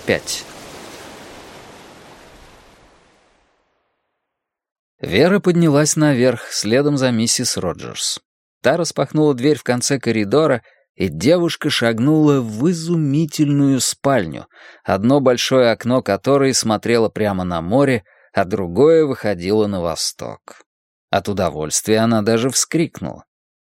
5. Вера поднялась наверх, следом за миссис Роджерс. Та распахнула дверь в конце коридора, и девушка шагнула в изумительную спальню, одно большое окно которой смотрело прямо на море, а другое выходило на восток. От удовольствия она даже вскрикнула.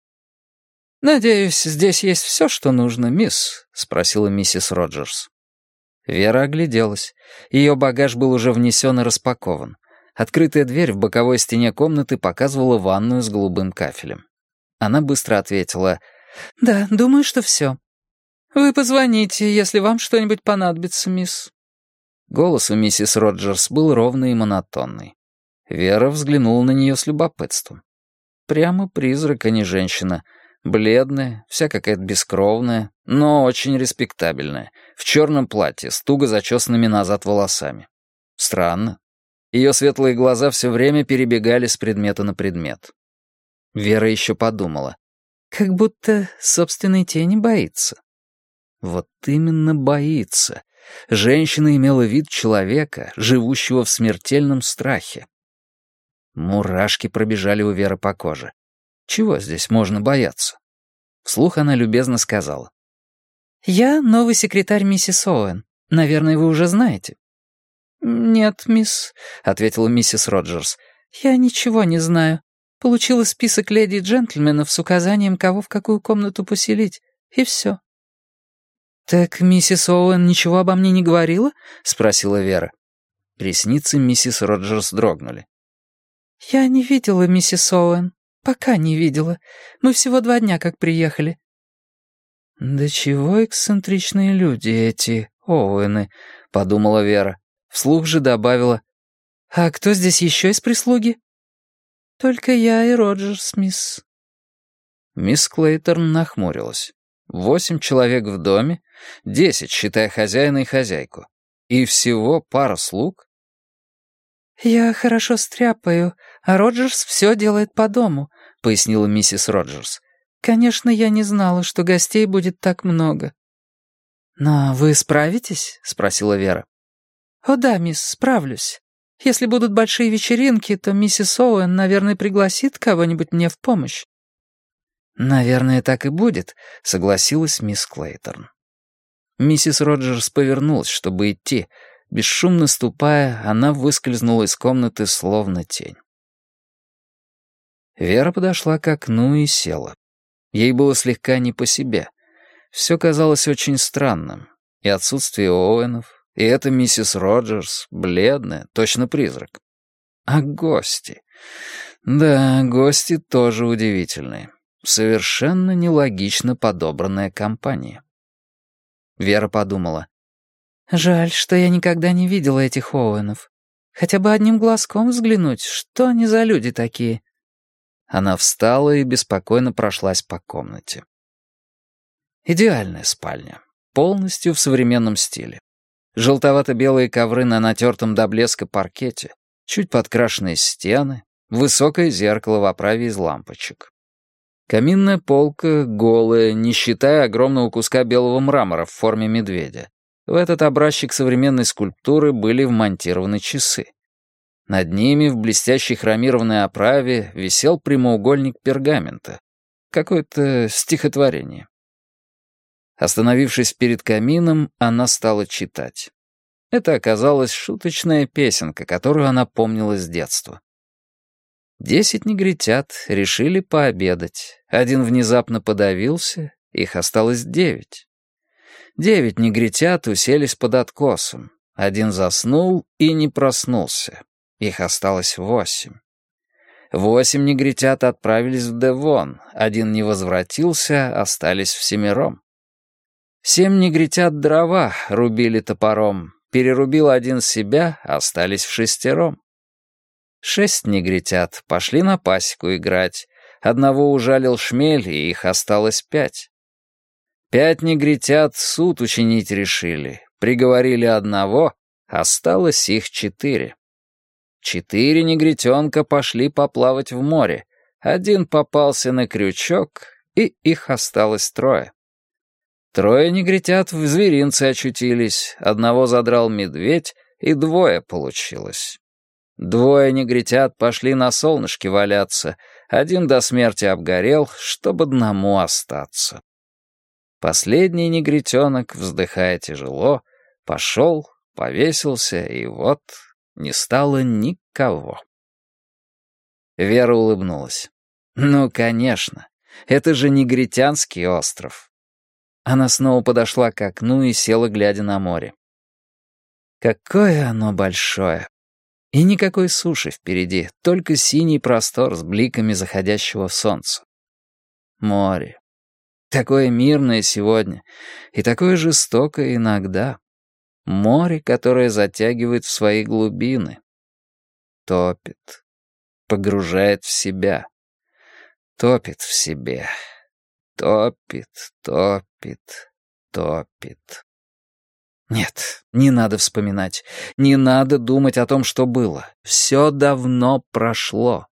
«Надеюсь, здесь есть все, что нужно, мисс?» — спросила миссис Роджерс. Вера огляделась. Ее багаж был уже внесен и распакован. Открытая дверь в боковой стене комнаты показывала ванную с голубым кафелем. Она быстро ответила: «Да, думаю, что все. Вы позвоните, если вам что-нибудь понадобится, мисс». Голос у миссис Роджерс был ровный и монотонный. Вера взглянула на нее с любопытством. Прямо призрак, а не женщина. Бледная, вся какая-то бескровная, но очень респектабельная, в черном платье с туго зачесанными назад волосами. Странно. Ее светлые глаза все время перебегали с предмета на предмет. Вера еще подумала. Как будто собственной тени боится. Вот именно боится. Женщина имела вид человека, живущего в смертельном страхе. Мурашки пробежали у Веры по коже. Чего здесь можно бояться? Вслух она любезно сказала: «Я новый секретарь миссис Оуэн. Наверное, вы уже знаете». «Нет, мисс», — ответила миссис Роджерс. «Я ничего не знаю. Получила список леди и джентльменов с указанием, кого в какую комнату поселить, и все». «Так миссис Оуэн ничего обо мне не говорила?» — спросила Вера. Ресницы миссис Роджерс дрогнули. «Я не видела миссис Оуэн. Пока не видела. Мы всего 2 дня как приехали». «Да чего эксцентричные люди эти Оуэны», — подумала Вера. Вслух же добавила: «А кто здесь еще из прислуги?» «Только я и Роджерс, мисс». Мисс Клейторн нахмурилась. 8 человек в доме, 10, считая хозяина и хозяйку. И всего пара слуг. «Я хорошо стряпаю, а Роджерс все делает по дому», — пояснила миссис Роджерс. «Конечно, я не знала, что гостей будет так много». «Но вы справитесь?» — спросила Вера. «О да, мисс, справлюсь. Если будут большие вечеринки, то миссис Оуэн, наверное, пригласит кого-нибудь мне в помощь». «Наверное, так и будет», — согласилась мисс Клейторн. Миссис Роджерс повернулась, чтобы идти. Бесшумно ступая, она выскользнула из комнаты, словно тень. Вера подошла к окну и села. Ей было слегка не по себе. Все казалось очень странным. И отсутствие Оуэнов, и эта миссис Роджерс, бледная, точно призрак. А гости? Да, гости тоже удивительные. Совершенно нелогично подобранная компания. Вера подумала: «Жаль, что я никогда не видела этих Оуэнов. Хотя бы одним глазком взглянуть, что они за люди такие». Она встала и беспокойно прошлась по комнате. Идеальная спальня, полностью в современном стиле. Желтовато-белые ковры на натертом до блеска паркете, чуть подкрашенные стены, высокое зеркало в оправе из лампочек. Каминная полка голая, не считая огромного куска белого мрамора в форме медведя. В этот образчик современной скульптуры были вмонтированы часы. Над ними в блестящей хромированной оправе висел прямоугольник пергамента. Какое-то стихотворение. Остановившись перед камином, она стала читать. Это оказалась шуточная песенка, которую она помнила с детства. 10 негритят решили пообедать. Один внезапно подавился, их осталось 9. 9 негритят уселись под откосом. Один заснул и не проснулся. Их осталось 8. 8 негритят отправились в Девон. Один не возвратился, остались всемиром. 7 негритят дрова рубили топором. Перерубил один себя, остались вшестером. 6 негритят пошли на пасеку играть. Одного ужалил шмель, и их осталось 5. 5 негритят суд учинить решили. Приговорили одного, осталось их 4. 4 негритенка пошли поплавать в море. Один попался на крючок, и их осталось 3. 3 негритят в зверинце очутились, одного задрал медведь, и 2 получилось. 2 негритят пошли на солнышке валяться, 1 до смерти обгорел, чтобы одному остаться. Последний негритенок, вздыхая тяжело, пошел, повесился, и вот не стало никого. Вера улыбнулась. «Ну, конечно, это же негритянский остров». Она снова подошла к окну и села, глядя на море. Какое оно большое! И никакой суши впереди, только синий простор с бликами заходящего солнца. Море. Такое мирное сегодня и такое жестокое иногда. Море, которое затягивает в свои глубины. Топит. Погружает в себя. Топит в себе. Топит, топит, топит. Нет, не надо вспоминать. Не надо думать о том, что было. Все давно прошло.